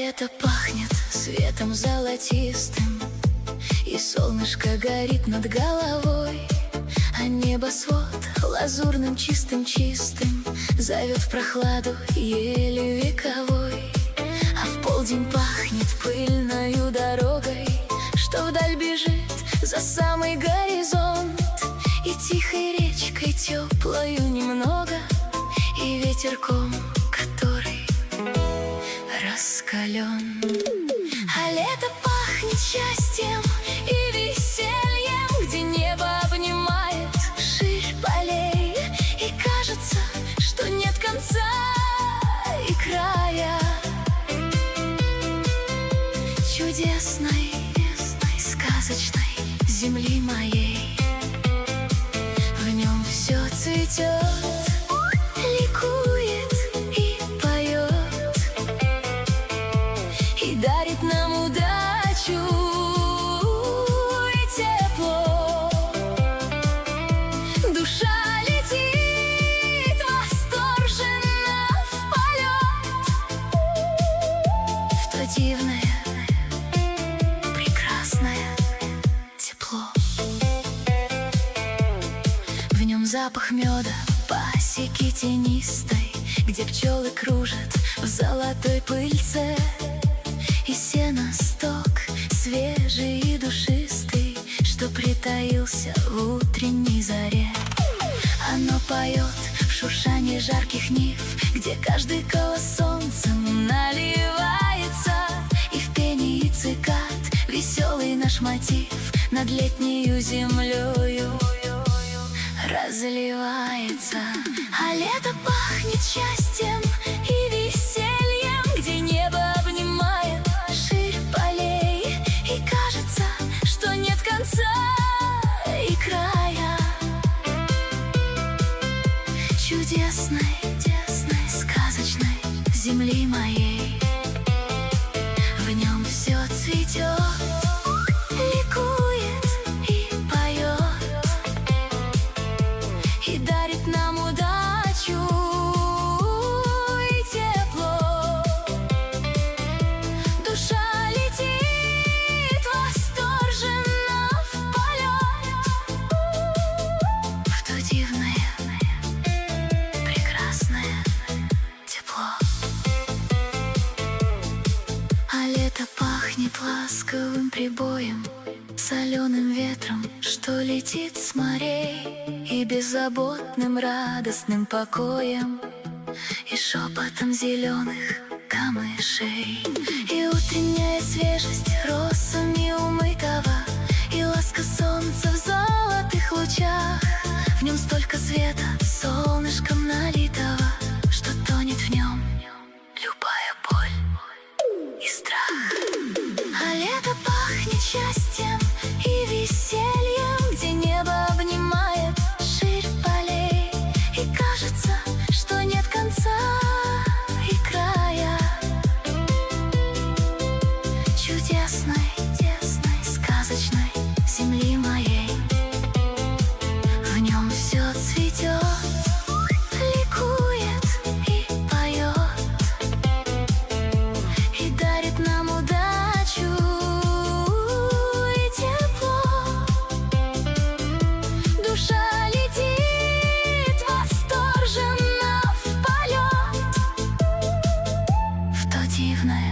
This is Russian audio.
лето пахнет светом золотистым, и солнышко горит над головой, а небосвод лазурным чистым-чистым зовет в прохладу ели вековой. А в полдень пахнет пыльною дорогой, что вдаль бежит за самый горизонт, и тихой речкой теплою немного, и ветерком, который раскален. А лето пахнет счастьем и весельем, где небо обнимает ширь полей, и кажется, что нет конца и края чудесной, сказочной земли моей. В нем все цветет, ликует и поет, и дарит нам удачу и тепло. Душа летит восторженно в полет, в то дивное, прекрасное тепло. В нем запах меда, пасеки тенистой, где пчелы кружат в золотой пыльце, и сено сток свежий и душистый, что притаился в утренней заре. Оно поет в шуршании жарких нив, где каждый колос солнцем наливается, и в пении цикад веселый наш мотив над летнею землею разливается. А лето пахнет счастьем и весельем, где небо обнимает ширь полей, и кажется, что нет конца и края чудесной, сказочной земли моей. В нем все цветет, ликует и поет, и дарит нам удачу и тепло. Душа летит восторженно в полет, в то дивное, прекрасное тепло. А лето пахнет ласковым прибоем, соленым ветром, что летит с морей, и беззаботным радостным покоем, и шепотом зеленых камышей, и утренняя свежесть росами умытого, и ласка солнца в золотых лучах. В нем столько света, солнышком налитого, что тонет в нем любая боль и страх. А лето пахнет счастьем и весельем, где небо обнимает ширь полей, и кажется, что нет конца и края чудесной, сказочной земли моей. В нем все цветет, ликует и поет, и дарит нам удачу и тепло. Душа летит восторженно в полет, в то дивное,